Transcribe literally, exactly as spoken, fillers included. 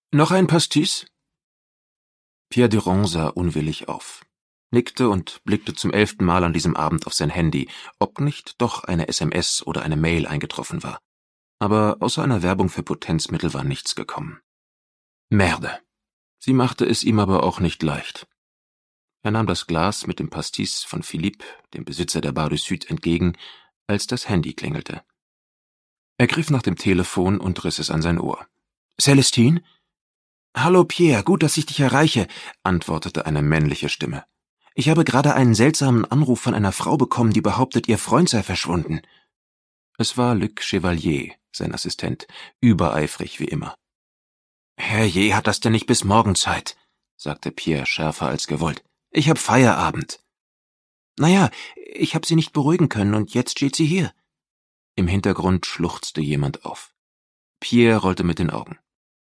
Noch ein Pastis?« Pierre Durand sah unwillig auf, nickte und blickte zum elften Mal an diesem Abend auf sein Handy, ob nicht doch eine S M S oder eine Mail eingetroffen war. Aber außer einer Werbung für Potenzmittel war nichts gekommen. Merde. Sie machte es ihm aber auch nicht leicht. Er nahm das Glas mit dem Pastis von Philippe, dem Besitzer der Bar du Sud, entgegen, als das Handy klingelte. Er griff nach dem Telefon und riss es an sein Ohr. »Celestine?« »Hallo Pierre, gut, dass ich dich erreiche«, antwortete eine männliche Stimme. »Ich habe gerade einen seltsamen Anruf von einer Frau bekommen, die behauptet, ihr Freund sei verschwunden.« Es war Luc Chevalier, sein Assistent, übereifrig wie immer. »Herrje, hat das denn nicht bis morgen Zeit?«, sagte Pierre schärfer als gewollt. »Ich hab Feierabend.« »Naja, ich hab sie nicht beruhigen können und jetzt steht sie hier.« Im Hintergrund schluchzte jemand auf. Pierre rollte mit den Augen.